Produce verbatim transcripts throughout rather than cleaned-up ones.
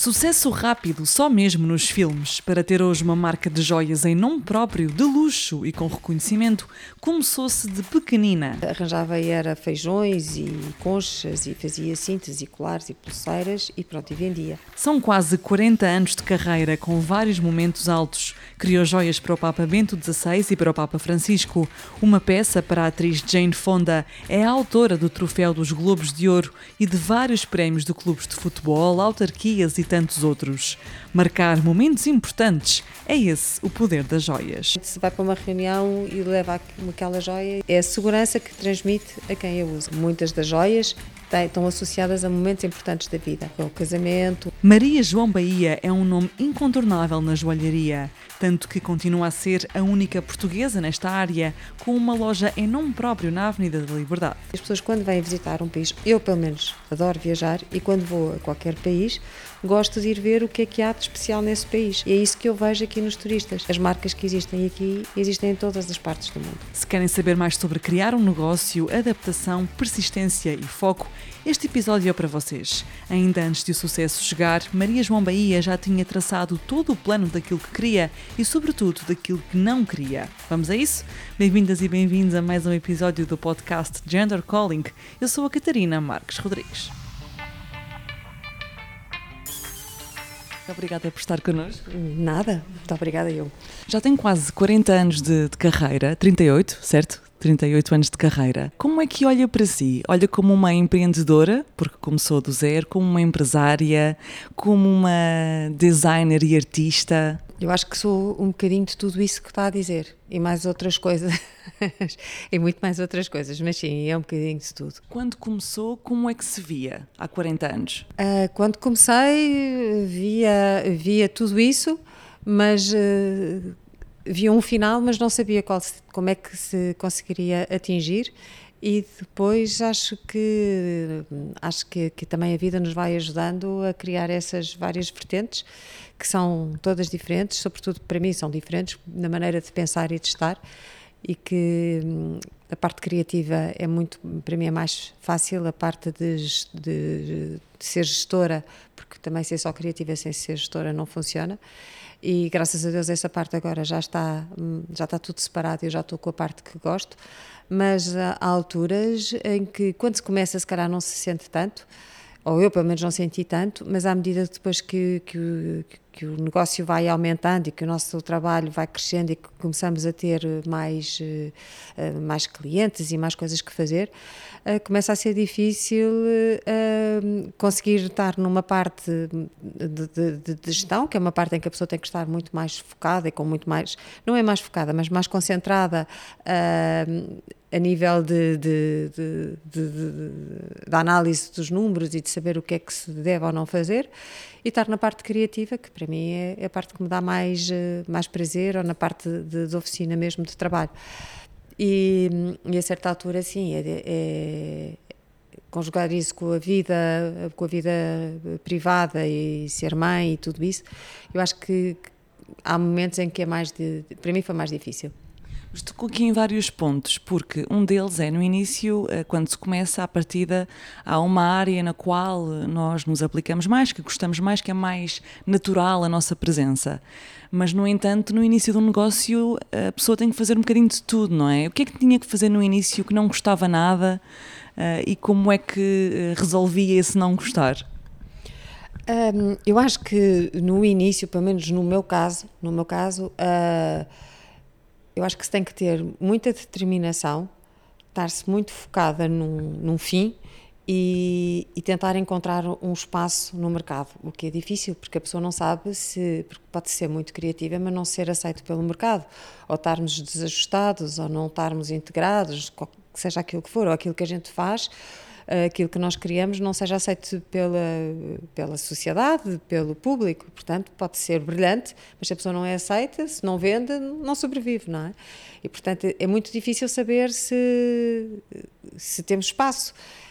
Sucesso rápido só mesmo nos filmes. Para ter hoje uma marca de joias em nome próprio, de luxo e com reconhecimento, começou-se de pequenina. Arranjava era feijões e conchas e fazia cintas e colares e pulseiras e pronto, e vendia. São quase quarenta anos de carreira com vários momentos altos. Criou joias para o Papa Bento dezasseis e para o Papa Francisco. Uma peça para a atriz Jane Fonda. É a autora do troféu dos Globos de Ouro e de vários prémios de clubes de futebol, autarquias e tantos outros. Marcar momentos importantes, é esse o poder das joias. Se vai para uma reunião e leva aquela joia, é a segurança que transmite a quem a usa. Muitas das joias estão associadas a momentos importantes da vida, como o casamento. Maria João Bahia é um nome incontornável na joalharia, tanto que continua a ser a única portuguesa nesta área, com uma loja em nome próprio na Avenida da Liberdade. As pessoas, quando vêm visitar um país, eu pelo menos adoro viajar e quando vou a qualquer país, gosto de ir ver o que é que há de especial nesse país. E é isso que eu vejo aqui nos turistas. As marcas que existem aqui, existem em todas as partes do mundo. Se querem saber mais sobre criar um negócio, adaptação, persistência e foco, este episódio é para vocês. Ainda antes de o sucesso chegar, Maria João Bahia já tinha traçado todo o plano daquilo que queria e, sobretudo, daquilo que não queria. Vamos a isso? Bem-vindas e bem-vindos a mais um episódio do podcast Gender Calling. Eu sou a Catarina Marques Rodrigues. Obrigada por estar connosco. Nada, muito obrigada eu. Já tem quase quarenta anos de, de carreira, trinta e oito, certo? trinta e oito anos de carreira. Como é que olha para si? Olha como uma empreendedora, porque começou do zero, como uma empresária, como uma designer e artista? Eu acho que sou um bocadinho de tudo isso que está a dizer e mais outras coisas, e muito mais outras coisas, mas sim, é um bocadinho de tudo. Quando começou, como é que se via há quarenta anos? Uh, quando comecei, via, via tudo isso, mas uh, via um final, mas não sabia qual, como é que se conseguiria atingir. E depois acho que acho que, que também a vida nos vai ajudando a criar essas várias vertentes que são todas diferentes, sobretudo para mim são diferentes na maneira de pensar e de estar, e que a parte criativa é muito, para mim é mais fácil, a parte de, de, de ser gestora, porque também ser só criativa sem ser gestora não funciona. E graças a Deus essa parte agora já está, já está tudo separado e eu já estou com a parte que gosto, mas há alturas em que quando se começa se calhar não se sente tanto, ou eu pelo menos não senti tanto, mas à medida que depois que, que, que o negócio vai aumentando e que o nosso trabalho vai crescendo e que começamos a ter mais, mais clientes e mais coisas que fazer, começa a ser difícil conseguir estar numa parte de, de, de gestão, que é uma parte em que a pessoa tem que estar muito mais focada e com muito mais, não é mais focada, mas mais concentrada a nível de, de, de, de, de, de análise dos números e de saber o que é que se deve ou não fazer, e estar na parte criativa, que para mim é, é a parte que me dá mais, mais prazer, ou na parte de, de oficina mesmo, de trabalho. E, e a certa altura, sim, é, é conjugar isso com a vida, com a vida privada e ser mãe e tudo isso, eu acho que há momentos em que é mais, de, para mim foi mais difícil. Estou aqui em vários pontos, porque um deles é no início, quando se começa a partida, há uma área na qual nós nos aplicamos mais, que gostamos mais, que é mais natural a nossa presença. Mas, no entanto, no início de um negócio, a pessoa tem que fazer um bocadinho de tudo, não é? O que é que tinha que fazer no início que não gostava nada e como é que resolvia esse não gostar? Um, eu acho que no início, pelo menos no meu caso, no meu caso, uh, eu acho que se tem que ter muita determinação, estar-se muito focada num, num fim e, e tentar encontrar um espaço no mercado, o que é difícil, porque a pessoa não sabe se, porque pode ser muito criativa, mas não ser aceito pelo mercado, ou estarmos desajustados, ou não estarmos integrados, seja aquilo que for, ou aquilo que a gente faz, aquilo que nós criamos não seja aceito pela, pela sociedade, pelo público, portanto pode ser brilhante, mas se a pessoa não é aceita, se não vende, não sobrevive, não é? E portanto é muito difícil saber se, se temos espaço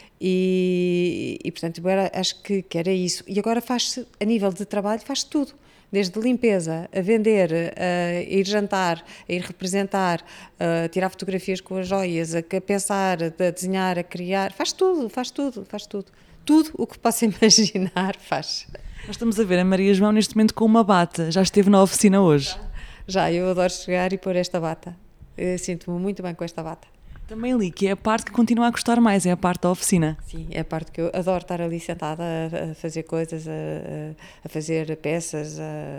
e, e portanto eu era, acho que, que era isso. E agora faz-se, a nível de trabalho, faz tudo. Desde limpeza, a vender, a ir jantar, a ir representar, a tirar fotografias com as joias, a pensar, a desenhar, a criar, faz tudo, faz tudo, faz tudo. Tudo o que possa imaginar faz. Nós estamos a ver a Maria João neste momento com uma bata. Já esteve na oficina hoje? Já, eu adoro chegar e pôr esta bata. Eu sinto-me muito bem com esta bata. Também li que é a parte que continua a gostar mais, é a parte da oficina. Sim, é a parte que eu adoro estar ali sentada a, a fazer coisas, a, a fazer peças, a,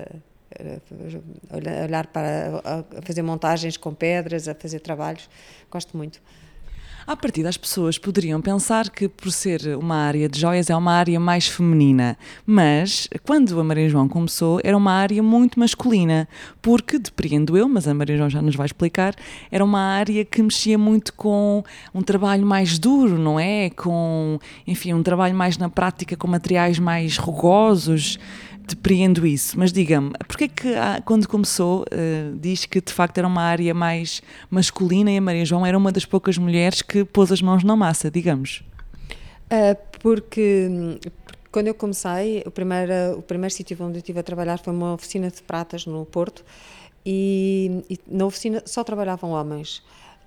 a olhar para, a fazer montagens com pedras, a fazer trabalhos. Gosto muito. À partida, as pessoas poderiam pensar que, por ser uma área de joias, é uma área mais feminina, mas quando a Maria João começou, era uma área muito masculina, porque, depreendo eu, mas a Maria João já nos vai explicar, era uma área que mexia muito com um trabalho mais duro, não é? Com, enfim, um trabalho mais na prática, com materiais mais rugosos. Depreendo isso, mas diga-me, porquê é que quando começou uh, diz que de facto era uma área mais masculina e a Maria João era uma das poucas mulheres que pôs as mãos na massa, digamos? Uh, porque, porque quando eu comecei, o primeiro, o primeiro sítio onde eu estive a trabalhar foi uma oficina de pratas no Porto e, e na oficina só trabalhavam homens.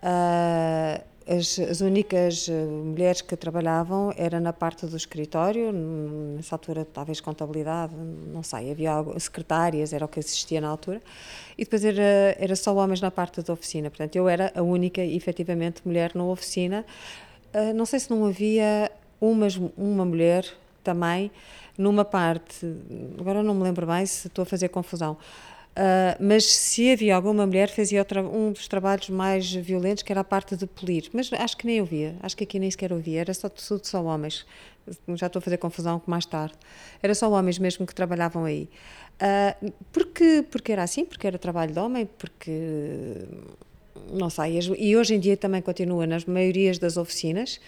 Uh, As, as únicas mulheres que trabalhavam era na parte do escritório, nessa altura talvez contabilidade, não sei, havia algo, secretárias, era o que existia na altura, e depois era, era só homens na parte da oficina, portanto eu era a única, efetivamente, mulher na oficina. Uh, não sei se não havia uma, uma mulher também numa parte, agora não me lembro bem se estou a fazer confusão. Uh, mas se havia alguma mulher, fazia outra, um dos trabalhos mais violentos, que era a parte de polir, mas acho que nem eu via, acho que aqui nem sequer ouvia, era só tudo só homens, já estou a fazer confusão com mais tarde, era só homens mesmo que trabalhavam aí. Uh, porque, porque era assim, porque era trabalho de homem, porque não sei, e hoje em dia também continua nas maiorias das oficinas,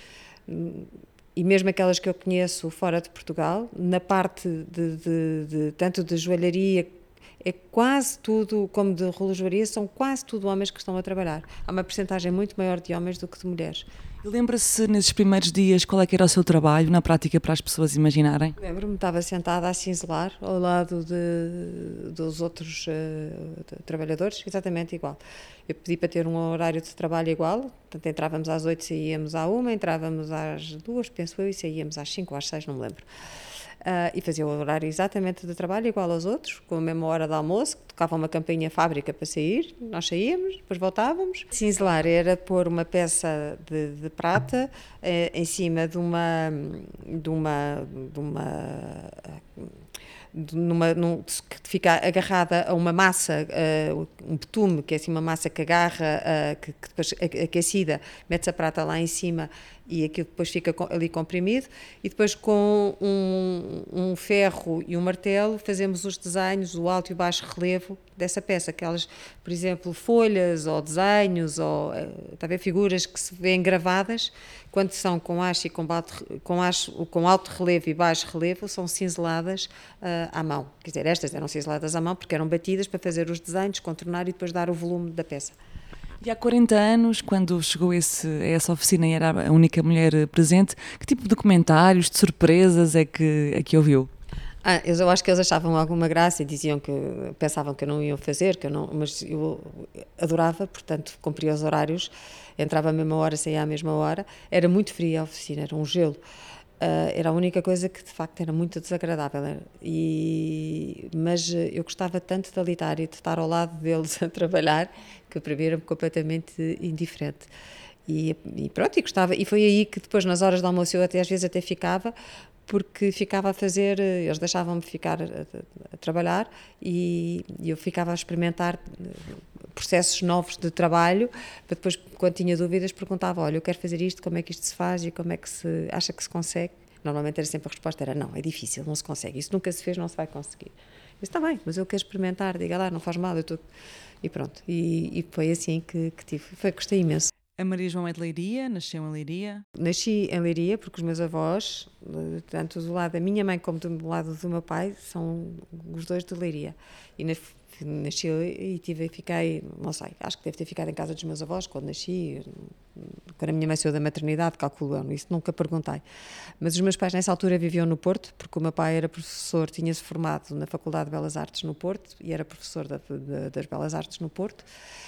e mesmo aquelas que eu conheço fora de Portugal, na parte de, de, de tanto de joalharia, é quase tudo, como de relojoaria, são quase tudo homens que estão a trabalhar. Há uma percentagem muito maior de homens do que de mulheres. E lembra-se, nesses primeiros dias, qual é que era o seu trabalho, na prática, para as pessoas imaginarem? Lembro-me, estava sentada a cinzelar, ao lado de, dos outros uh, trabalhadores, exatamente igual. Eu pedi para ter um horário de trabalho igual, portanto entrávamos às oito, saíamos à uma, entrávamos às duas, penso eu, e saíamos às cinco ou às seis, não me lembro. Uh, e fazia o horário exatamente de trabalho igual aos outros, com a mesma hora de almoço, tocava uma campainha fábrica para sair, nós saíamos, depois voltávamos. Cinzelar era pôr uma peça de, de prata eh, em cima de uma, de uma, de uma numa, num, que fica agarrada a uma massa, uh, um betume, que é assim uma massa que agarra, uh, que, que depois aquecida, mete-se a prata lá em cima e aquilo depois fica ali comprimido, e depois com um, um ferro e um martelo fazemos os desenhos, o alto e o baixo relevo dessa peça, aquelas, por exemplo, folhas ou desenhos ou está a ver, figuras que se vêem gravadas, quando são com haste e com, alto, com, haste, com alto relevo e baixo relevo, são cinzeladas uh, à mão. Quer dizer, estas eram cinzeladas à mão porque eram batidas para fazer os desenhos, contornar e depois dar o volume da peça. E há quarenta anos, quando chegou esse, a essa oficina e era a única mulher presente, que tipo de comentários, de surpresas é que, é que ouviu? Ah, eu acho que eles achavam alguma graça e diziam que pensavam que eu não ia fazer, que eu não, mas eu adorava, portanto cumpria os horários, entrava à mesma hora, saía à mesma hora. Era muito fria a oficina, era um gelo. Uh, era a única coisa que de facto era muito desagradável, e, mas eu gostava tanto de ali estar e de estar ao lado deles a trabalhar, que para mim era completamente indiferente. E, e pronto, e gostava, e foi aí que depois nas horas de almoço eu até às vezes até ficava, porque ficava a fazer, eles deixavam-me ficar a, a, a trabalhar e, e eu ficava a experimentar processos novos de trabalho, para depois, quando tinha dúvidas, perguntava, olha, eu quero fazer isto, como é que isto se faz e como é que se acha que se consegue? Normalmente era sempre a resposta, era não, é difícil, não se consegue, isso nunca se fez, não se vai conseguir. Eu disse, está bem, mas eu quero experimentar, diga lá, não faz mal, eu estou... E pronto, e, e foi assim que, que tive, foi, gostei imenso. A Maria João é de Leiria, nasceu em Leiria? Nasci em Leiria porque os meus avós, tanto do lado da minha mãe como do lado do meu pai, são os dois de Leiria. E nasci e tive, fiquei, não sei, acho que devo ter ficado em casa dos meus avós quando nasci, quando a minha mãe saiu da maternidade, calculo eu, isso nunca perguntei. Mas os meus pais nessa altura viviam no Porto, porque o meu pai era professor, tinha-se formado na Faculdade de Belas Artes no Porto e era professor da, da, das Belas Artes no Porto.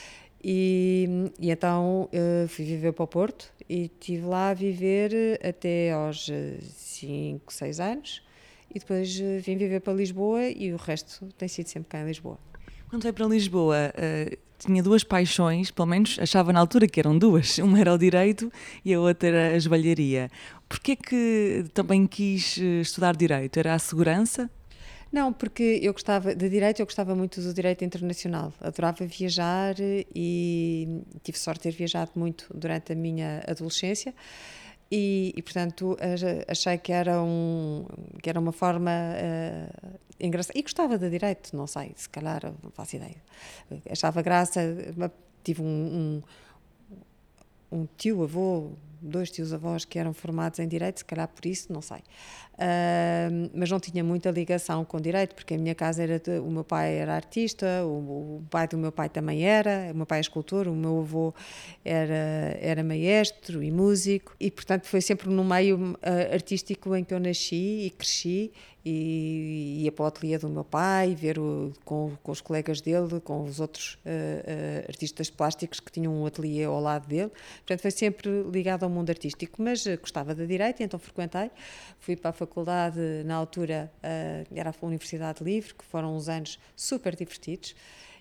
E, e então uh, fui viver para o Porto e estive lá a viver até aos cinco, seis anos e depois uh, vim viver para Lisboa e o resto tem sido sempre cá em Lisboa. Quando veio para Lisboa, uh, tinha duas paixões, pelo menos achava na altura que eram duas. Uma era o direito e a outra era a joalharia. Porquê que também quis estudar direito? Era a segurança? Não, porque eu gostava de direito, eu gostava muito do direito internacional. Adorava viajar e tive sorte de ter viajado muito durante a minha adolescência. E, e, portanto, achei que era, um, que era uma forma uh, engraçada. E gostava de direito, não sei, se calhar, não faço ideia. Achava graça, tive um, um, um tio-avô, dois tios-avós que eram formados em direito, se calhar por isso, não sei. Uh, mas não tinha muita ligação com direito, porque a minha casa era, de, o meu pai era artista, o, o pai do meu pai também era, o meu pai é escultor, o meu avô era, era maestro e músico, e portanto foi sempre no meio uh, artístico em que eu nasci e cresci, e ia para o ateliê do meu pai, ver o, com, com os colegas dele, com os outros uh, uh, artistas plásticos que tinham um ateliê ao lado dele, portanto foi sempre ligado ao mundo artístico, mas uh, gostava de direito, então frequentei, fui para a faculdade, na altura uh, era a Universidade Livre, que foram uns anos super divertidos,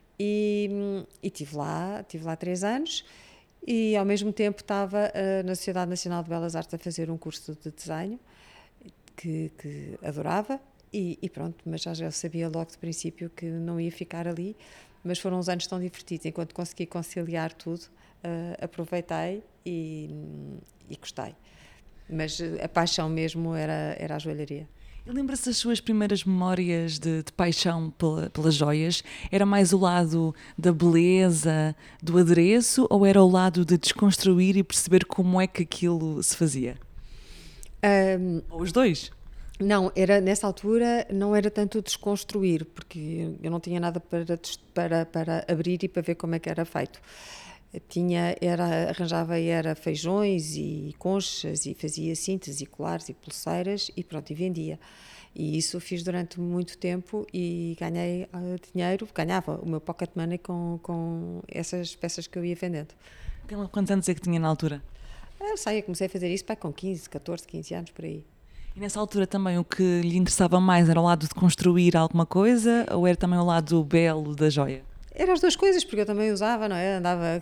e, e tive lá, tive lá três anos, e ao mesmo tempo estava uh, na Sociedade Nacional de Belas Artes a fazer um curso de desenho, que, que adorava, e, e pronto, mas já, já sabia logo de princípio que não ia ficar ali, mas foram uns anos tão divertidos, enquanto consegui conciliar tudo, uh, aproveitei e, e gostei. Mas a paixão mesmo era, era a joalharia. E lembra-se das suas primeiras memórias de, de paixão pela, pelas joias? Era mais o lado da beleza, do adereço, ou era o lado de desconstruir e perceber como é que aquilo se fazia? Um, ou os dois? Não, era, nessa altura não era tanto desconstruir, porque eu não tinha nada para, para, para abrir e para ver como é que era feito. Tinha, era, arranjava era feijões e conchas e fazia cintas e colares e pulseiras e pronto, e vendia. E isso fiz durante muito tempo e ganhei uh, dinheiro, ganhava o meu pocket money com, com essas peças que eu ia vendendo. Quantos anos é que tinha na altura? Eu sei, eu comecei a fazer isso pá, com quinze, catorze, quinze anos, por aí. E nessa altura também o que lhe interessava mais era o lado de construir alguma coisa ou era também o lado belo da joia? Eram as duas coisas, porque eu também usava, não é? Andava,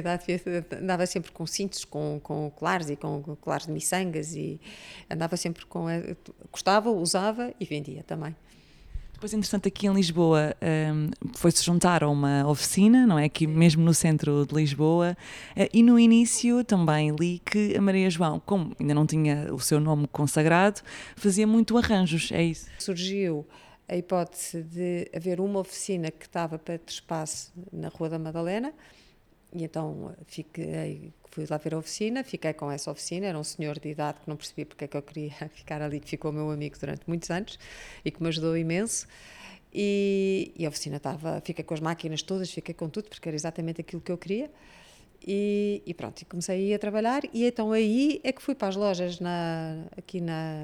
andava sempre com cintos, com, com colares e com colares de miçangas e andava sempre com... Gostava, usava e vendia também. Depois, interessante, aqui em Lisboa um, foi-se juntar a uma oficina, não é? Aqui mesmo no centro de Lisboa, uh, e no início também li que a Maria João, como ainda não tinha o seu nome consagrado, fazia muito arranjos, é isso? Surgiu a hipótese de haver uma oficina que estava para ter espaço na Rua da Madalena, e então fiquei, fui lá ver a oficina, fiquei com essa oficina, era um senhor de idade que não percebi porque é que eu queria ficar ali, que ficou meu amigo durante muitos anos e que me ajudou imenso, e, e a oficina estava, fiquei com as máquinas todas, fiquei com tudo, porque era exatamente aquilo que eu queria, e, e pronto, e comecei a ir a trabalhar, e então aí é que fui para as lojas na, aqui na,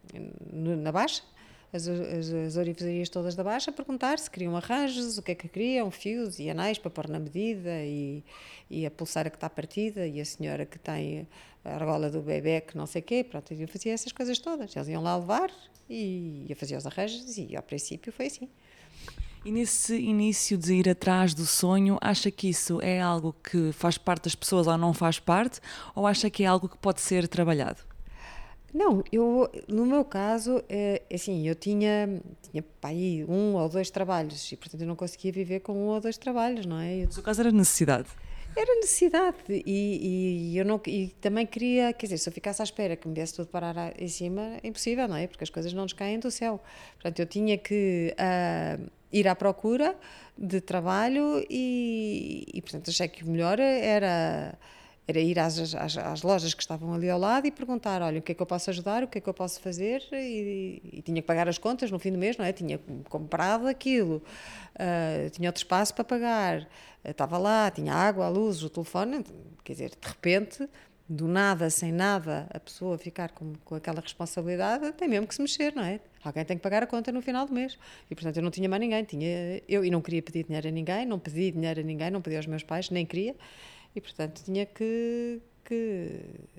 na Baixa, As, as, as orivesarias todas da Baixa, a perguntar se queriam arranjos, o que é que queriam, fios e anéis para pôr na medida, e, e a pulseira que está partida, e a senhora que tem a argola do bebê, que não sei o quê, pronto, eu fazia essas coisas todas. Eles iam lá levar e eu fazia os arranjos, e ao princípio foi assim. E nesse início de ir atrás do sonho, acha que isso é algo que faz parte das pessoas ou não faz parte, ou acha que é algo que pode ser trabalhado? Não, eu, no meu caso, é, assim, eu tinha, tinha pá, aí um ou dois trabalhos e, portanto, eu não conseguia viver com um ou dois trabalhos, não é? Eu, no seu caso era necessidade? Era necessidade e, e, eu não, e também queria, quer dizer, se eu ficasse à espera que me desse tudo parar em cima, é impossível, não é? Porque as coisas não nos caem do céu. Portanto, eu tinha que uh, ir à procura de trabalho e, e, portanto, achei que o melhor era... Era ir às, às, às lojas que estavam ali ao lado e perguntar, olha, o que é que eu posso ajudar, o que é que eu posso fazer, e, e tinha que pagar as contas no fim do mês, não é? Tinha comprado aquilo, uh, tinha outro espaço para pagar, uh, estava lá, tinha água, a luz, o telefone, quer dizer, de repente, do nada, sem nada, a pessoa ficar com, com aquela responsabilidade, tem mesmo que se mexer, não é? Alguém tem que pagar a conta no final do mês. E, portanto, eu não tinha mais ninguém, tinha eu, e não queria pedir dinheiro a ninguém, não pedi dinheiro a ninguém, não pedi aos meus pais, nem queria. E, portanto, tinha que, que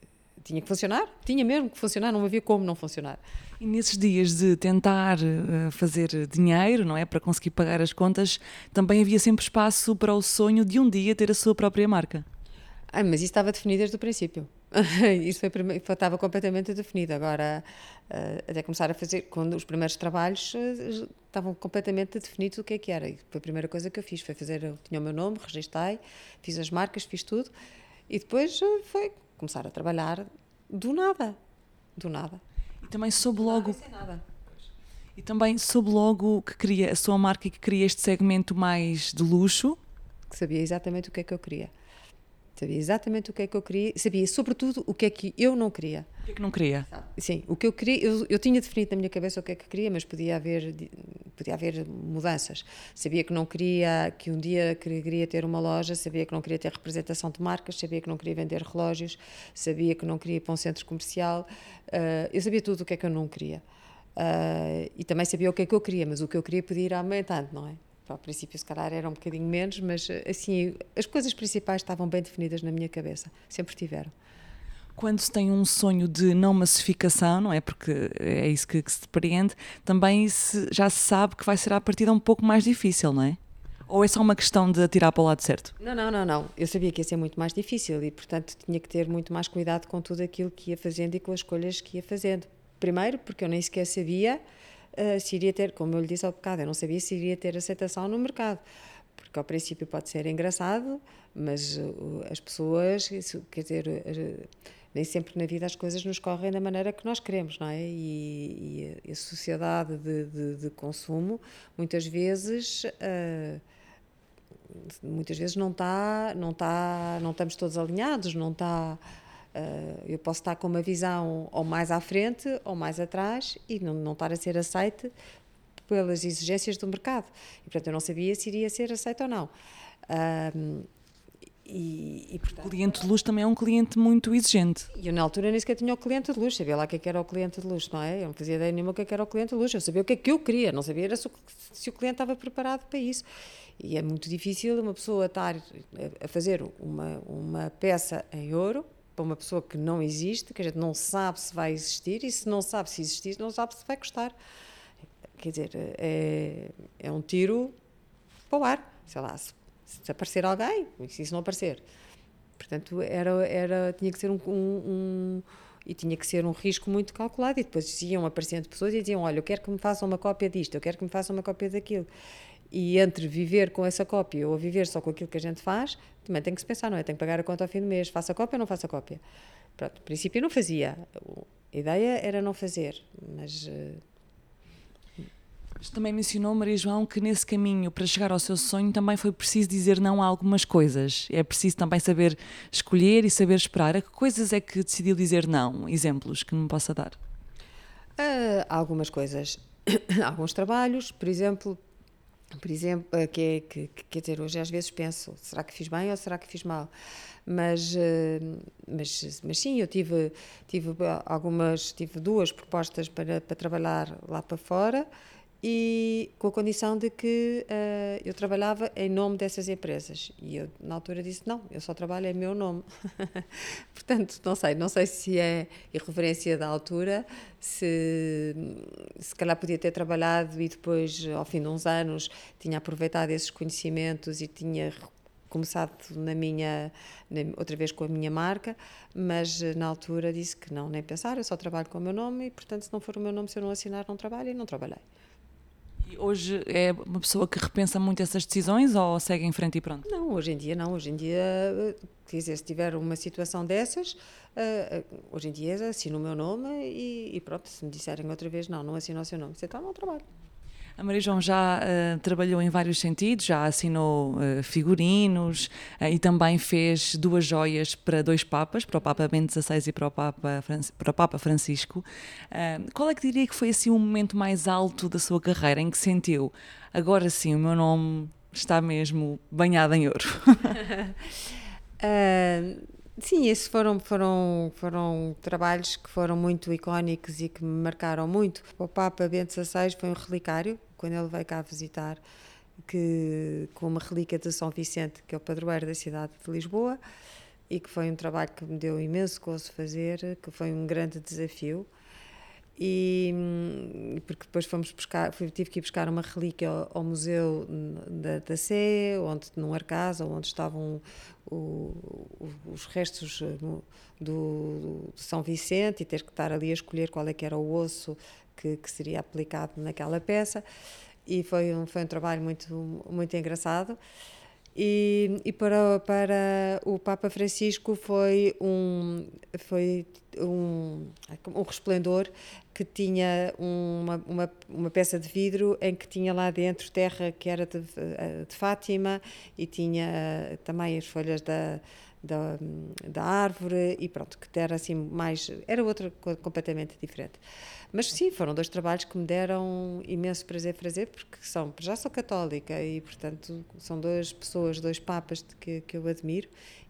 tinha que funcionar, tinha mesmo que funcionar, não havia como não funcionar. E nesses dias de tentar uh, fazer dinheiro, não é, para conseguir pagar as contas, também havia sempre espaço para o sonho de um dia ter a sua própria marca? Ah, mas isso estava definido desde o princípio. Isso foi, prime- foi- estava completamente definido. Agora, eh, até começar a fazer, quando os primeiros trabalhos eh, estavam completamente definidos o que é que era. E foi a primeira coisa que eu fiz, foi fazer, eu tinha o meu nome, registrei, fiz as marcas, fiz tudo. E depois eh, foi começar a trabalhar do nada. Do nada. E também soube Nada, logo, sem nada. e também soube logo que queria a sua marca e que queria este segmento mais de luxo. Que sabia exatamente o que é que eu queria. Sabia exatamente o que é que eu queria, sabia sobretudo o que é que eu não queria. O que é que não queria? Sim, o que eu queria, eu, eu tinha definido na minha cabeça o que é que queria, mas podia haver, podia haver mudanças. Sabia que não queria, que um dia queria ter uma loja, sabia que não queria ter representação de marcas, sabia que não queria vender relógios, sabia que não queria ir para um centro comercial, uh, eu sabia tudo o que é que eu não queria. Uh, e também sabia o que é que eu queria, mas o que eu queria podia ir aumentando, não é? Ao princípio, se calhar, era um bocadinho menos, mas assim, as coisas principais estavam bem definidas na minha cabeça, sempre tiveram. Quando se tem um sonho de não massificação, não é? Porque é isso que, que se depreende, também se, já se sabe que vai ser à partida um pouco mais difícil, não é? Ou é só uma questão de atirar para o lado certo? Não, não, não, não. Eu sabia que ia ser muito mais difícil e, portanto, tinha que ter muito mais cuidado com tudo aquilo que ia fazendo e com as escolhas que ia fazendo. Primeiro, porque eu nem sequer sabia uh, se iria ter, como eu lhe disse há bocado, eu não sabia se iria ter aceitação no mercado. Porque ao princípio pode ser engraçado, mas uh, as pessoas, isso, quer dizer, uh, nem sempre na vida as coisas nos correm da maneira que nós queremos, não é? E, e a sociedade de, de, de consumo, muitas vezes. Uh, muitas vezes não está, não está, não estamos todos alinhados, não está, uh, eu posso estar com uma visão ou mais à frente ou mais atrás e não, não estar a ser aceite pelas exigências do mercado. E, portanto, eu não sabia se iria ser aceite ou não. Um, e, e, portanto, o cliente de luxo também é um cliente muito exigente. E eu, na altura, nem sequer tinha o cliente de luxo, sabia lá o que, é que era o cliente de luxo, não é? Eu não fazia ideia nenhuma o que, é que era o cliente de luxo, eu sabia o que é que eu queria, não sabia era se o, se o cliente estava preparado para isso. E é muito difícil uma pessoa estar a fazer uma, uma peça em ouro para uma pessoa que não existe, que a gente não sabe se vai existir, e se não sabe se existir, não sabe se vai custar. Quer dizer, é, é um tiro para o ar, sei lá, se, se aparecer alguém, e se isso não aparecer. Portanto, era, era, tinha que ser um, um, um e tinha que ser um risco muito calculado, e depois iam aparecendo pessoas e diziam, olha, eu quero que me façam uma cópia disto, eu quero que me façam uma cópia daquilo. E entre viver com essa cópia ou viver só com aquilo que a gente faz, também tem que se pensar, não é? Tem que pagar a conta ao fim do mês, faço a cópia ou não faço a cópia? Pronto, no princípio não fazia, a ideia era não fazer, mas... Mas também mencionou, Maria João, que nesse caminho para chegar ao seu sonho também foi preciso dizer não a algumas coisas. É preciso também saber escolher e saber esperar. A que coisas é que decidiu dizer não? Exemplos que me possa dar? Uh, algumas coisas, alguns trabalhos, por exemplo, por exemplo, que, é, que, que quer dizer, hoje às vezes penso, será que fiz bem ou será que fiz mal? Mas, uh, mas, mas sim, eu tive, tive algumas, tive duas propostas para, para trabalhar lá para fora, e com a condição de que uh, eu trabalhava em nome dessas empresas. E eu, na altura, disse, não, eu só trabalho em meu nome. Portanto, não sei, não sei se é irreverência da altura, se se calhar podia ter trabalhado e depois, ao fim de uns anos, tinha aproveitado esses conhecimentos e tinha começado na minha, na, outra vez com a minha marca, mas na altura disse que não, nem pensar, eu só trabalho com o meu nome e, portanto, se não for o meu nome, se eu não assinar, não trabalho, e não trabalhei. E hoje é uma pessoa que repensa muito essas decisões ou segue em frente e pronto? Não, hoje em dia não. Hoje em dia, quer dizer, se tiver uma situação dessas, hoje em dia assino o meu nome e, e pronto, se me disserem outra vez não, não assino o seu nome, então não trabalho. A Maria João já uh, trabalhou em vários sentidos, já assinou uh, figurinos uh, e também fez duas joias para dois papas, para o Papa Bento dezasseis e para o Papa, para o Papa Francisco. Uh, qual é que diria que foi assim o momento mais alto da sua carreira, em que sentiu, agora sim, o meu nome está mesmo banhado em ouro? uh, sim, esses foram, foram, foram trabalhos que foram muito icónicos e que me marcaram muito. O Papa Bento dezasseis foi um relicário, quando ele veio cá visitar, que, com uma relíquia de São Vicente, que é o padroeiro da cidade de Lisboa, e que foi um trabalho que me deu imenso gozo fazer, que foi um grande desafio. E porque depois fomos buscar, fui, tive que ir buscar uma relíquia ao, ao museu da, da Sé, onde num arcasa, onde estavam o, o, os restos do, do São Vicente, e ter que estar ali a escolher qual é que era o osso que, que seria aplicado naquela peça, e foi um, foi um trabalho muito, muito engraçado. E, e para, para o Papa Francisco foi um, foi um, um resplendor que tinha uma, uma, uma peça de vidro em que tinha lá dentro terra que era de, de Fátima, e tinha também as folhas da, da, da árvore, e pronto, que era assim mais, era outra coisa completamente diferente. Mas sim, foram dois trabalhos que me deram imenso prazer fazer, porque são, já sou católica e, portanto, são duas pessoas, dois papas que, que eu admiro,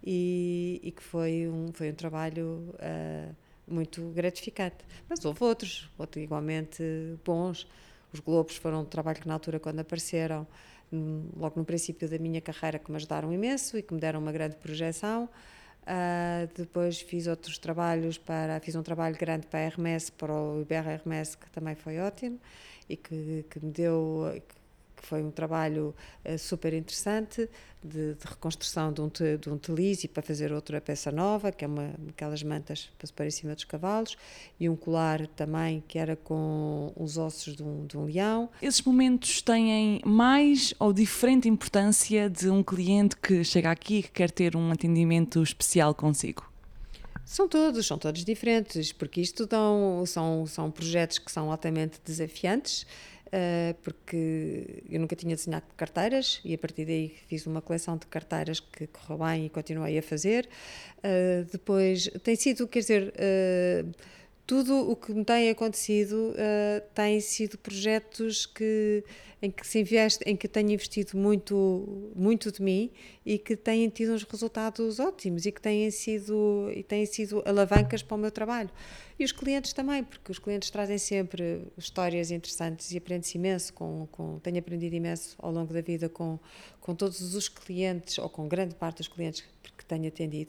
e, e que foi um, foi um trabalho uh, muito gratificante. Mas houve outros, outros igualmente bons. Os Globos foram um trabalho que na altura, quando apareceram, logo no princípio da minha carreira, que me ajudaram imenso e que me deram uma grande projeção. Uh, depois fiz outros trabalhos, para, fiz um trabalho grande para a Hermès, para o Hubert Hermès, que também foi ótimo e que, que me deu, que foi um trabalho uh, super interessante de, de reconstrução de um, te, de um Telise, para fazer outra peça nova, que é uma, aquelas mantas para se pôr em cima dos cavalos, e um colar também que era com os ossos de um, de um leão. Esses momentos têm mais ou diferente importância de um cliente que chega aqui e que quer ter um atendimento especial consigo? São todos, são todos diferentes, porque isto dão, são, são projetos que são altamente desafiantes, uh, porque eu nunca tinha desenhado carteiras, e a partir daí fiz uma coleção de carteiras que correu bem e continuei a fazer. Uh, depois tem sido, quer dizer, uh, tudo o que me tem acontecido uh, tem sido projetos que, em que se investe, em que tenho investido muito, muito de mim, e que têm tido uns resultados ótimos, e que têm sido, e têm sido alavancas para o meu trabalho. E os clientes também, porque os clientes trazem sempre histórias interessantes, e aprende-se imenso, com, com, tenho aprendido imenso ao longo da vida com, com todos os clientes, ou com grande parte dos clientes que tenho atendido.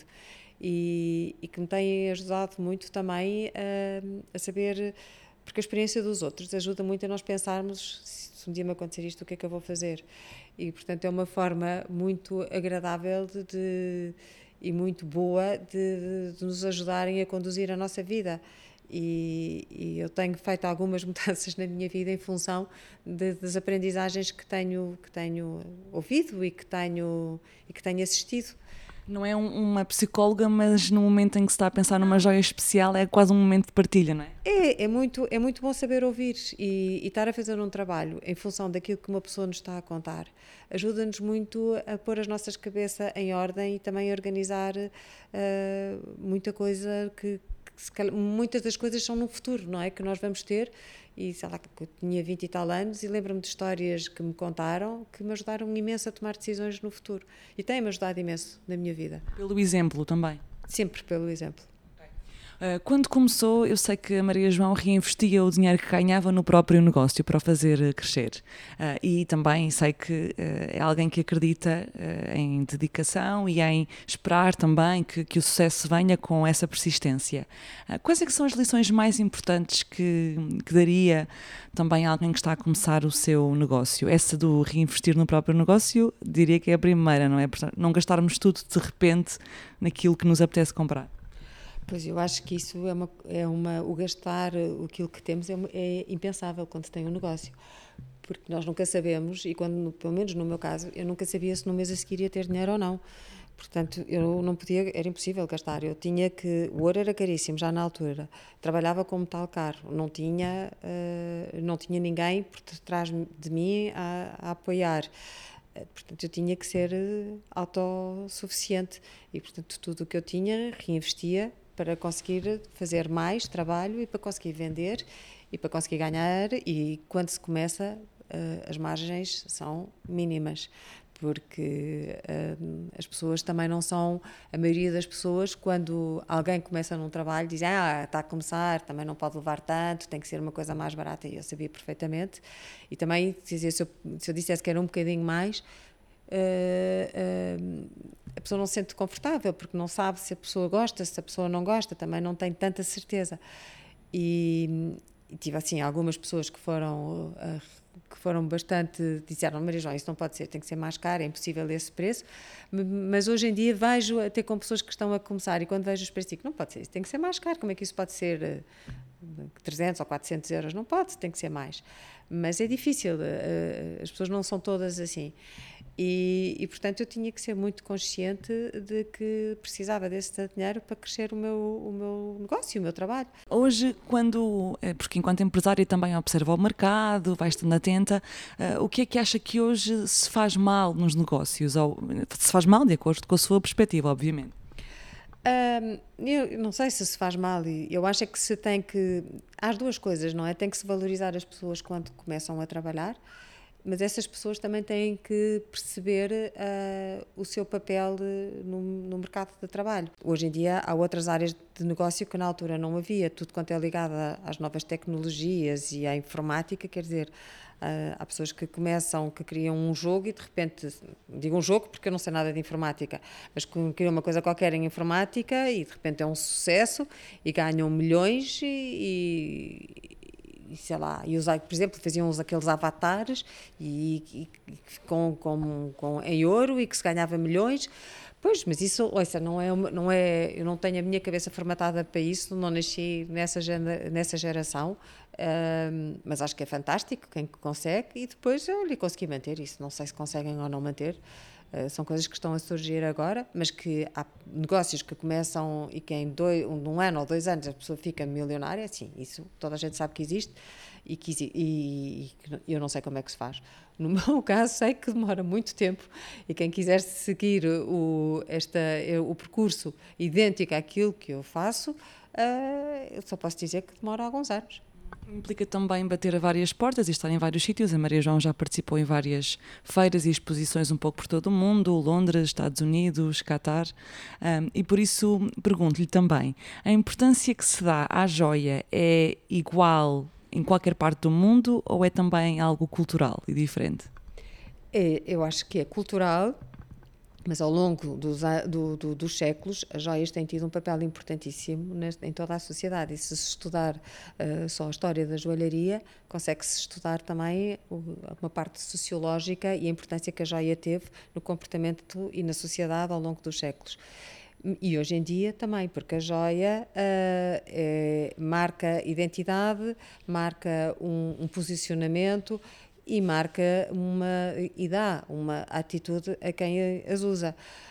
E, e que me têm ajudado muito também a, a saber, porque a experiência dos outros ajuda muito a nós pensarmos, se um dia me acontecer isto, o que é que eu vou fazer? E, portanto, é uma forma muito agradável de, de, e muito boa de, de nos ajudarem a conduzir a nossa vida. E, e eu tenho feito algumas mudanças na minha vida em função de, das aprendizagens que tenho, que tenho ouvido e que tenho, e que tenho assistido. Não é um, uma psicóloga, mas no momento em que se está a pensar numa joia especial é quase um momento de partilha, não é? É, é muito, é muito bom saber ouvir, e, e estar a fazer um trabalho em função daquilo que uma pessoa nos está a contar. Ajuda-nos muito a pôr as nossas cabeças em ordem, e também a organizar uh, muita coisa que, que muitas das coisas são no futuro, não é? Que nós vamos ter. E sei lá, que eu tinha vinte e tal anos, e lembro-me de histórias que me contaram que me ajudaram imenso a tomar decisões no futuro, e têm-me ajudado imenso na minha vida. Pelo exemplo também? Sempre pelo exemplo. Uh, quando começou, eu sei que a Maria João reinvestia o dinheiro que ganhava no próprio negócio para o fazer crescer. Uh, e também sei que uh, é alguém que acredita uh, em dedicação e em esperar também que, que o sucesso venha com essa persistência. Uh, quais é que são as lições mais importantes que, que daria também a alguém que está a começar o seu negócio? Essa do reinvestir no próprio negócio, diria que é a primeira, não é? Portanto, não gastarmos tudo de repente naquilo que nos apetece comprar. Pois, eu acho que isso é uma, é uma o gastar aquilo que temos é, é impensável quando se tem um negócio, porque nós nunca sabemos, e quando, pelo menos no meu caso, eu nunca sabia se no mês a seguir ia ter dinheiro ou não. Portanto, eu não podia, era impossível gastar. Eu tinha que, o ouro era caríssimo já na altura, trabalhava com metal caro, não tinha, uh, não tinha ninguém por trás de mim a, a apoiar. Portanto, eu tinha que ser autossuficiente, e, portanto, tudo o que eu tinha reinvestia para conseguir fazer mais trabalho, e para conseguir vender, e para conseguir ganhar. E quando se começa, as margens são mínimas, porque uh, as pessoas também não são, a maioria das pessoas, quando alguém começa num trabalho, dizem, ah, está a começar, também não pode levar tanto, tem que ser uma coisa mais barata, e eu sabia perfeitamente. E também, se eu, se eu dissesse que era um bocadinho mais, uh, uh, a pessoa não se sente confortável, porque não sabe se a pessoa gosta, se a pessoa não gosta, também não tem tanta certeza. E, e tive assim algumas pessoas que foram, uh, que foram bastante, disseram, Maria João, isso não pode ser, tem que ser mais caro, é impossível esse preço, mas hoje em dia vejo até com pessoas que estão a começar e quando vejo os preços digo, não pode ser, isso tem que ser mais caro, como é que isso pode ser uh, trezentos ou quatrocentos euros? Não pode, tem que ser mais. Mas é difícil, uh, as pessoas não são todas assim. E, e, portanto, eu tinha que ser muito consciente de que precisava desse dinheiro para crescer o meu, o meu negócio, o meu trabalho. Hoje, quando, porque enquanto empresária também observa o mercado, vai estando atenta, uh, o que é que acha que hoje se faz mal nos negócios? Ou se faz mal de acordo com a sua perspectiva, obviamente? Um, eu não sei se se faz mal, eu acho é que se tem que... Há as duas coisas, não é? Tem que se valorizar as pessoas quando começam a trabalhar, mas essas pessoas também têm que perceber uh, o seu papel no, no mercado de trabalho. Hoje em dia há outras áreas de negócio que na altura não havia, tudo quanto é ligado às novas tecnologias e à informática, quer dizer, uh, há pessoas que começam, que criam um jogo e de repente, digo um jogo porque eu não sei nada de informática, mas criam uma coisa qualquer em informática e de repente é um sucesso e ganham milhões e, e e sei lá, e usar, por exemplo, faziam aqueles avatares e, e, com, com, com, em ouro e que se ganhava milhões. Pois, mas isso, ouça, não é, não é, eu não tenho a minha cabeça formatada para isso, não nasci nessa, nessa geração, um, mas acho que é fantástico quem consegue e depois eu lhe consegui manter isso, não sei se conseguem ou não manter. Uh, são coisas que estão a surgir agora, mas que há negócios que começam e que em dois, um ano ou dois anos a pessoa fica milionária, sim, isso toda a gente sabe que existe e que e, e eu não sei como é que se faz. No meu caso sei que demora muito tempo e quem quiser seguir o, esta, o percurso idêntico àquilo que eu faço, uh, eu só posso dizer que demora alguns anos. Implica também bater a várias portas e estar em vários sítios. A Maria João já participou em várias feiras e exposições um pouco por todo o mundo, Londres, Estados Unidos, Catar, um, e por isso pergunto-lhe também, a importância que se dá à joia é igual em qualquer parte do mundo ou é também algo cultural e diferente? É, eu acho que é cultural, mas ao longo dos, do, do, dos séculos as joias têm tido um papel importantíssimo em toda a sociedade e se se estudar uh, só a história da joalharia, consegue-se estudar também uma parte sociológica e a importância que a joia teve no comportamento e na sociedade ao longo dos séculos. E hoje em dia também, porque a joia uh, é, marca identidade, marca um, um posicionamento e marca uma, e dá uma atitude a quem as usa.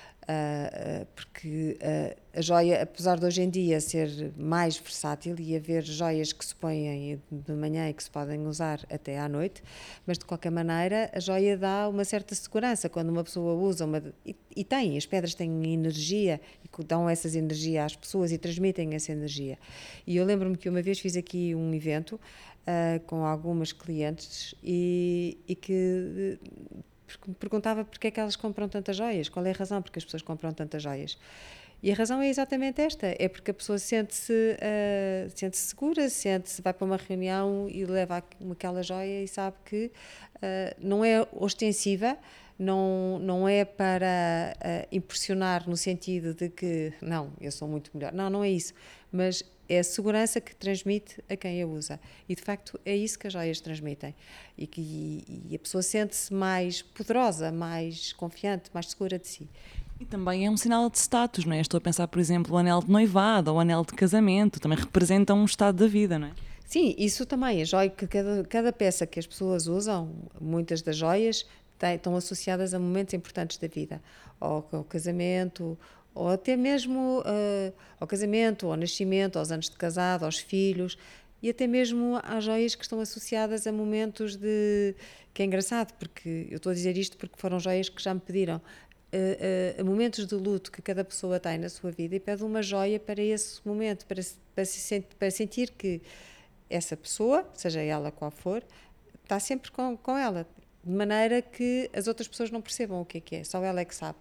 Uh, porque uh, a joia, apesar de hoje em dia ser mais versátil e haver joias que se põem de manhã e que se podem usar até à noite, mas de qualquer maneira a joia dá uma certa segurança quando uma pessoa usa uma, e, e tem, as pedras têm energia e dão essas energias às pessoas e transmitem essa energia. E eu lembro-me que uma vez fiz aqui um evento uh, com algumas clientes e, e que porque me perguntava porque é que elas compram tantas joias, qual é a razão porque as pessoas compram tantas joias. E a razão é exatamente esta, é porque a pessoa sente-se uh, sente-se segura, sente-se, vai para uma reunião e leva aquela joia e sabe que uh, não é ostensiva, não, não é para uh, impressionar no sentido de que, não, eu sou muito melhor, não, não é isso, mas é a segurança que transmite a quem a usa e de facto é isso que as joias transmitem e, que, e a pessoa sente-se mais poderosa, mais confiante, mais segura de si. E também é um sinal de status, não é? Estou a pensar, por exemplo, o anel de noivado ou o anel de casamento, também representa um estado da vida, não é? Sim, isso também, a joia, que cada, cada peça que as pessoas usam, muitas das joias têm, estão associadas a momentos importantes da vida, ou ao casamento, ou até mesmo uh, ao casamento, ao nascimento, aos anos de casado, aos filhos, e até mesmo há joias que estão associadas a momentos de... que é engraçado, porque eu estou a dizer isto porque foram joias que já me pediram, a, a, a momentos de luto que cada pessoa tem na sua vida e pede uma joia para esse momento, para, para, se, para sentir que essa pessoa, seja ela qual for, está sempre com, com ela, de maneira que as outras pessoas não percebam o que é que é, só ela é que sabe.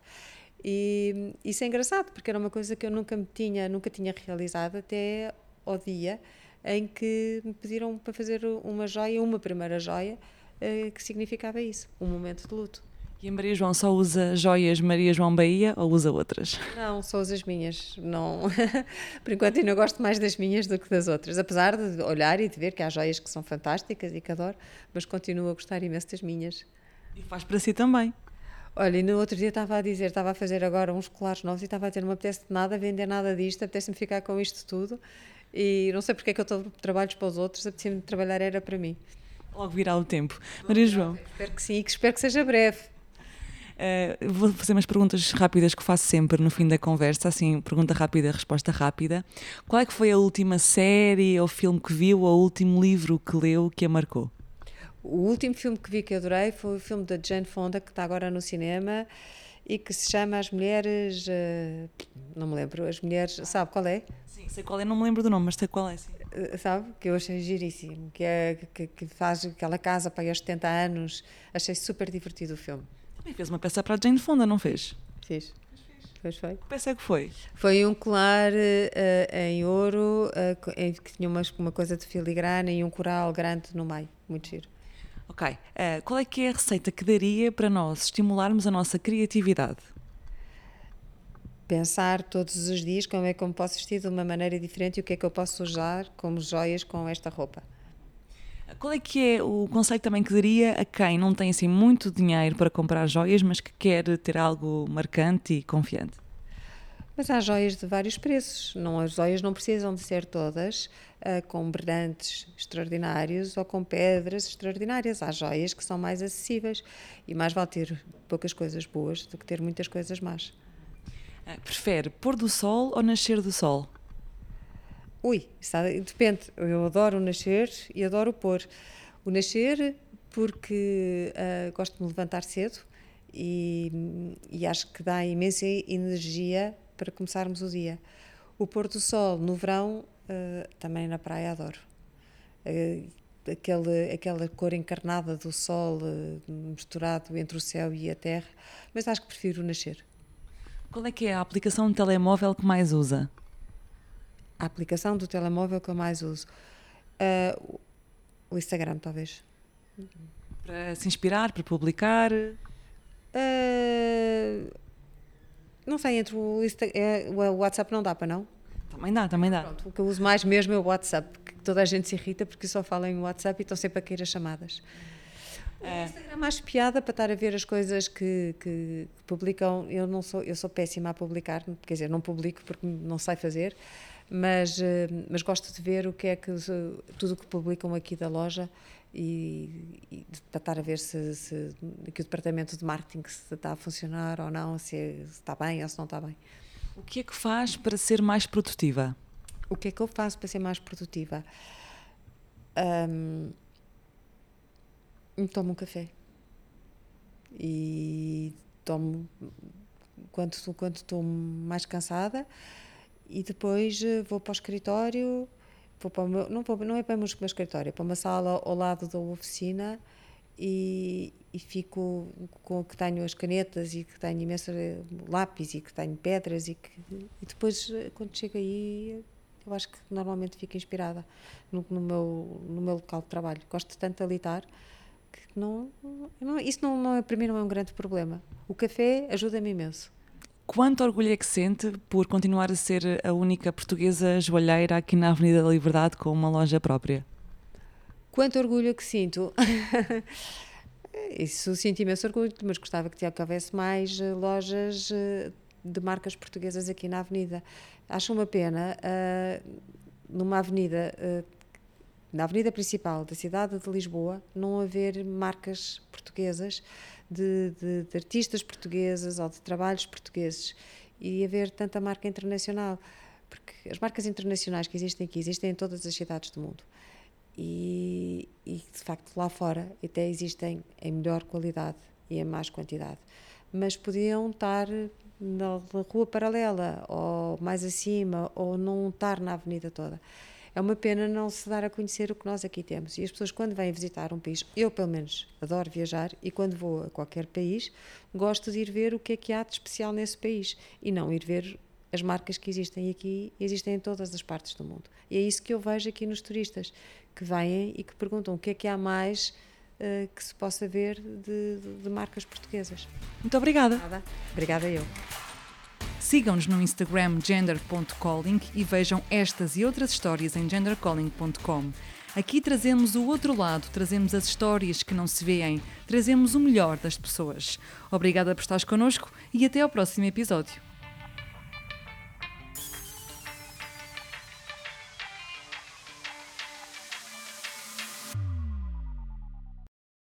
E isso é engraçado, porque era uma coisa que eu nunca me tinha, nunca tinha realizado até ao dia em que me pediram para fazer uma joia, uma primeira joia, que significava isso, um momento de luto. E a Maria João só usa joias Maria João Bahia ou usa outras? Não, são as minhas. Não. Por enquanto ainda gosto mais das minhas do que das outras. Apesar de olhar e de ver que há joias que são fantásticas e que adoro, mas continuo a gostar imenso das minhas. E faz para si também. Olha, e no outro dia estava a dizer, estava a fazer agora uns colares novos e estava a dizer, não me apetece de nada vender nada disto, apetece-me ficar com isto tudo. E não sei porque é que eu estou trabalhos para os outros, apetecia-me trabalhar era para mim. Logo virá o tempo. Maria João. Espero que sim e que espero que seja breve. Uh, vou fazer umas perguntas rápidas que faço sempre no fim da conversa, assim, pergunta rápida, resposta rápida. Qual é que foi a última série ou filme que viu ou o último livro que leu que a marcou? O último filme que vi que adorei foi o filme da Jane Fonda, que está agora no cinema e que se chama As Mulheres... Uh, não me lembro, As Mulheres... Sabe qual é? Sim, sei qual é, não me lembro do nome, mas sei qual é, sim. Uh, sabe? Que eu achei giríssimo, que, é, que, que faz aquela casa para aí aos setenta anos. Achei super divertido o filme. Também fez uma peça para a Jane Fonda, não fez? Fiz. Pois foi. Que peça é que foi? Foi um colar uh, em ouro uh, em, que tinha uma, uma coisa de filigrana e um coral grande no meio. Muito giro. Ok. Uh, qual é que é a receita que daria para nós estimularmos a nossa criatividade? Pensar todos os dias como é que eu me posso vestir de uma maneira diferente e o que é que eu posso usar como joias com esta roupa. Qual é que é o conselho também que daria a quem não tem assim muito dinheiro para comprar joias, mas que quer ter algo marcante e confiante? Mas há joias de vários preços. Não, as joias não precisam de ser todas uh, com brilhantes extraordinários ou com pedras extraordinárias. Há joias que são mais acessíveis e mais vale ter poucas coisas boas do que ter muitas coisas más. Uh, prefere pôr do sol ou nascer do sol? Ui, sabe, depende. Eu adoro o nascer e adoro o pôr. O nascer porque uh, gosto de me levantar cedo e, e acho que dá imensa energia para começarmos o dia. O pôr do sol no verão, uh, também na praia adoro. Uh, aquele, aquela cor encarnada do sol uh, misturado entre o céu e a terra, mas acho que prefiro o nascer. Qual é que é a aplicação de telemóvel que mais usa? A aplicação do telemóvel que eu mais uso? Uh, o Instagram, talvez. Para se inspirar, para publicar? Uh, não sei, entre o, Insta, uh, o WhatsApp não dá para não? Também dá, também dá. Pronto, o que eu uso mais mesmo é o WhatsApp, porque toda a gente se irrita porque só falam em WhatsApp e estão sempre a cair as chamadas. O Instagram mais piada para estar a ver as coisas que, que, que publicam. Eu não sou, eu sou péssima a publicar, quer dizer, não publico porque não sei fazer, mas, mas gosto de ver o que é que tudo o que publicam aqui da loja e, e para estar a ver se, se aqui o departamento de marketing se está a funcionar ou não, se, se está bem ou se não está bem. O que é que faz para ser mais produtiva? O que é que eu faço para ser mais produtiva? Um, tomo um café e tomo quando, quando estou mais cansada e depois vou para o escritório, vou para o meu, não, vou, não é para o meu escritório, é para uma sala ao lado da oficina e, e fico com que tenho as canetas e que tenho imenso lápis e que tenho pedras e, que, e depois quando chego aí eu acho que normalmente fico inspirada no, no, meu, no meu local de trabalho. Gosto tanto de alitar que não, não, isso não, não é, para mim não é um grande problema. O café ajuda-me imenso. Quanto orgulho é que sente por continuar a ser a única portuguesa joalheira aqui na Avenida da Liberdade com uma loja própria? Quanto orgulho é que sinto? Isso sinto imenso orgulho, mas gostava que houvesse mais lojas de marcas portuguesas aqui na Avenida. Acho uma pena, uh, numa avenida, uh, na avenida principal da cidade de Lisboa, não haver marcas portuguesas, de, de, de artistas portuguesas ou de trabalhos portugueses, e haver tanta marca internacional, porque as marcas internacionais que existem aqui, existem em todas as cidades do mundo. E, e de facto lá fora até existem em melhor qualidade e em mais quantidade, mas podiam estar na rua paralela ou mais acima ou não estar na avenida toda. É uma pena não se dar a conhecer o que nós aqui temos, e as pessoas quando vêm visitar um país, eu pelo menos adoro viajar e quando vou a qualquer país gosto de ir ver o que é que há de especial nesse país e não ir ver as marcas que existem aqui, existem em todas as partes do mundo. E é isso que eu vejo aqui nos turistas, que vêm e que perguntam o que é que há mais uh, que se possa ver de, de, de marcas portuguesas. Muito obrigada. Nada. Obrigada eu. Sigam-nos no Instagram gender ponto calling e vejam estas e outras histórias em gender calling ponto com. Aqui trazemos o outro lado, trazemos as histórias que não se veem, trazemos o melhor das pessoas. Obrigada por estares connosco e até ao próximo episódio.